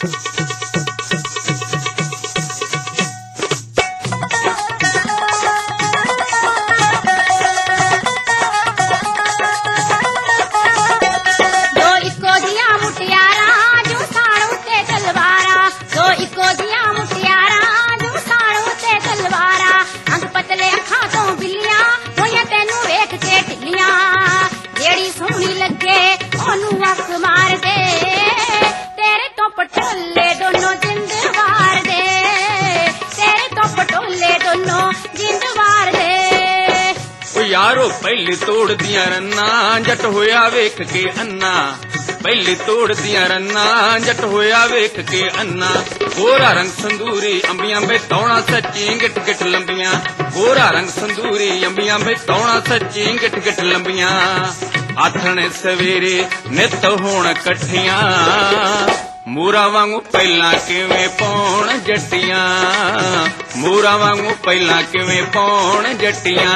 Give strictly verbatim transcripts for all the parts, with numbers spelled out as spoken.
यारो पहली तोड़ दिया रन्ना जट होया वेख के अन्ना, पहली तोड़ दिया रन्ना जट होया वेख के अन्ना। गोरा रंग संदूरी अंबियां बे तौणा सच्ची गिट गिट लंबियां, गोरा रंग संदूरी अंबियां बे तौणा सच्ची गिट गिट लंबियां। आथणे सवेरे नित होण कठियां, मूरा वांगू पहला किवें पौण जट्टियां, मूरा वांगू पहला किवें पौण जट्टियां।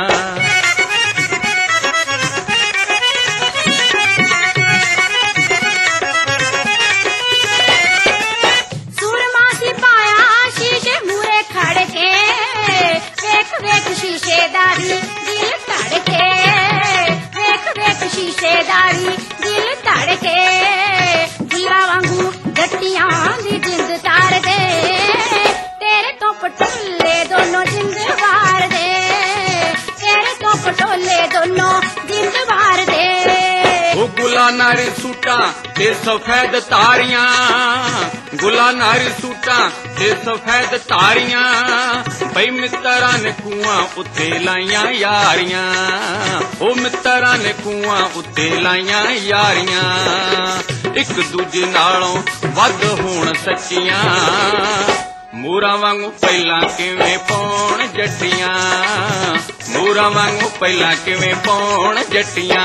शीशेदारी दिल धड़के, वेख वेख शीशेदारी दिल धड़के। फुल्ला वांगू जट्टियां दी जिंद तार दे, तेरे तो पटोले दोनों जिंद वार दे, तेरे तो पटोले दोनों जिंद वार दे। ओ गुला नारी सूटा ते सफेद तारियां, गुला नारी सूटा ते सफेद तारियां। बई मित्तरां ने कुआं उत्ते लाइयां यारियां, ओ मित्तरां ने कुआं उत्ते लाइयां यारियां। एक दूजे नालों वध होण सच्चियां, मूरा वांगू पहला किवें पौण जट्टियां, मूरा वांगू पहला किवें पौण जट्टियां।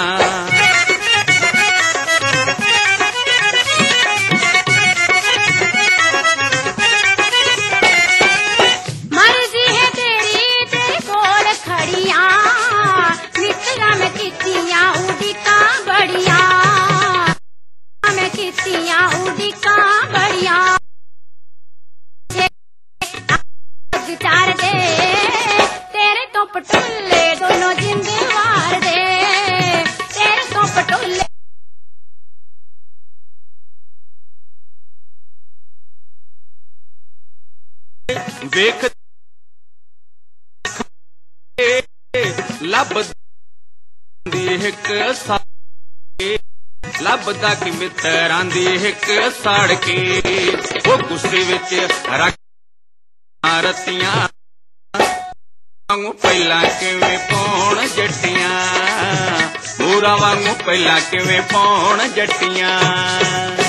तेरे तो पटोले दोनों जिंद वार दे, तेरे तो पटोले। वेख लभदी हिक लभदा कि मित्तरां दी हिक सड़के। वो गुस्से विच रख रतियां वांगू पहला किवें पौण जट्टियां, मूरा वांगू पहला किवें पौण जट्टियां।